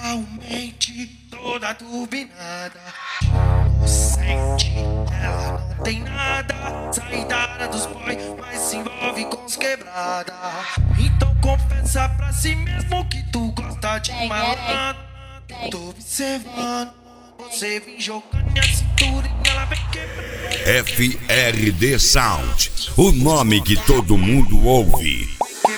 Mentalmente toda turbinada, inocente, ela não tem nada. Saída dos boy, mas se envolve com os quebrada. Então confessa pra si mesmo que tu gosta de malandro. Tô observando, você vem jogando a cintura e ela vem quebrando. FRD Sound, o nome que todo mundo ouve.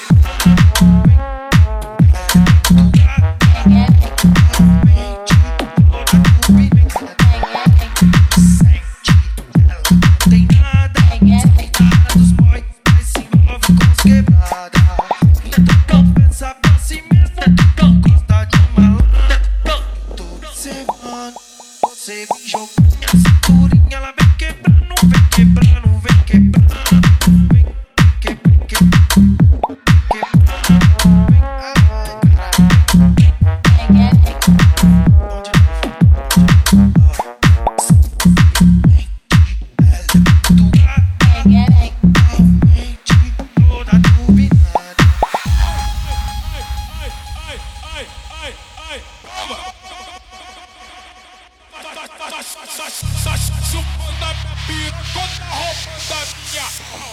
Você vem jogando a cinturinha, ela vem quebrando, vem quebrando, vem quebrando, vem quebrando. Chupando a minha piroca, tá roubando a minha.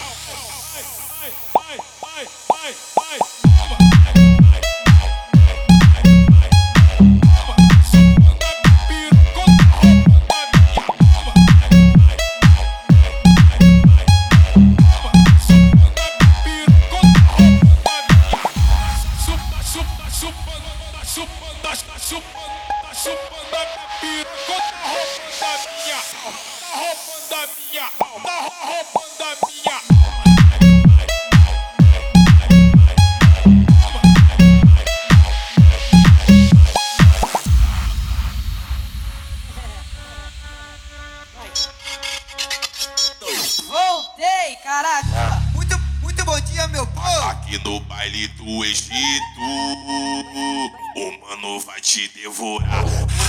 Voltei, caraca! Muito bom dia, meu povo! Aqui no baile do Egito, o mano vai te devorar.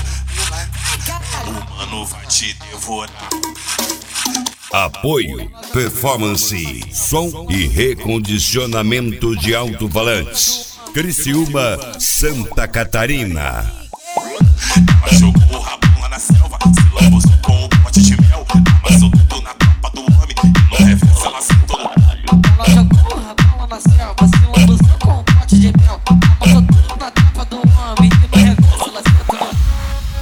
O mano vai te devorar. Apoio, performance, som e recondicionamento de alto-falantes. Criciúma, Santa Catarina. Ela jogou o rabão lá na selva, se lambuzou com um pote de mel. Amassou tudo na tropa do homem e no reverso ela sentou no galho. Ela jogou o rabão lá na selva, se lambuzou com um pote de mel. Amassou tudo na tropa do homem e no reverso ela sentou no galho.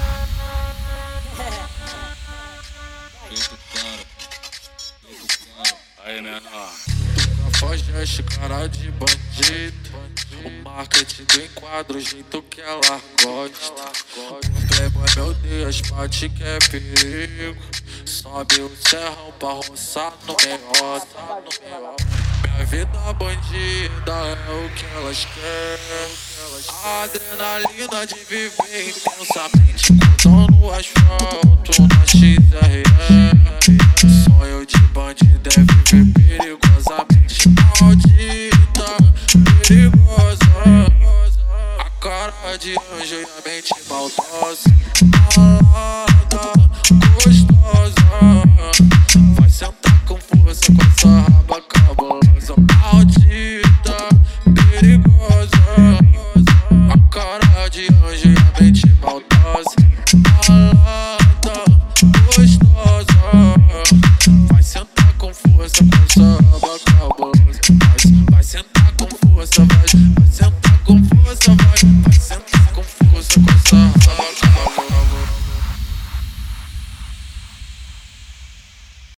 Aí, menor. Tu foge, cara de bandido. O marketing do enquadro, o jeito que ela gosta. Playboy, meu Deus, bate que é perigo. Sobe o serrão pra roçar no meiota. Minha vida bandida é o que elas querem. A adrenalina de viver intensamente, cortando o asfalto na XRR. Sonho de bandido é viver perigosamente maldita, perigosa. A cara de anjo e a mente maldosa, malada, gostosa. Vai sentar com força com essa raba cabulosa, maldita, perigosa. A cara de anjo e a mente maldosa, malada, gostosa. Vai sentar com força com essa raba cabulosa. Vai sentar com força, vai sentar com força, vai sentar com força com essa raba.